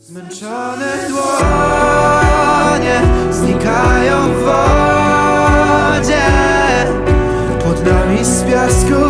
Zmęczone dłonie znikają w wodzie. Pod nami z piasku